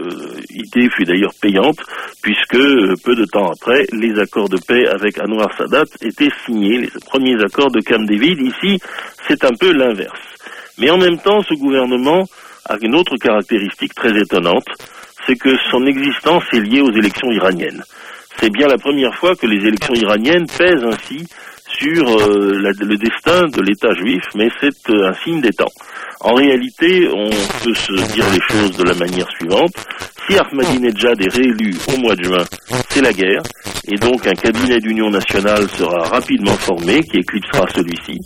idée fut d'ailleurs payante, puisque peu de temps après, les accords de paix avec Anwar Sadat étaient signés, les premiers accords de Camp David. Ici, c'est un peu l'inverse. Mais en même temps, ce gouvernement a une autre caractéristique très étonnante, c'est que son existence est liée aux élections iraniennes. C'est bien la première fois que les élections iraniennes pèsent ainsi sur le destin de l'État juif, mais c'est un signe des temps. En réalité, on peut se dire les choses de la manière suivante. Si Ahmadinejad est réélu au mois de juin, c'est la guerre, et donc un cabinet d'union nationale sera rapidement formé, qui éclipsera celui-ci.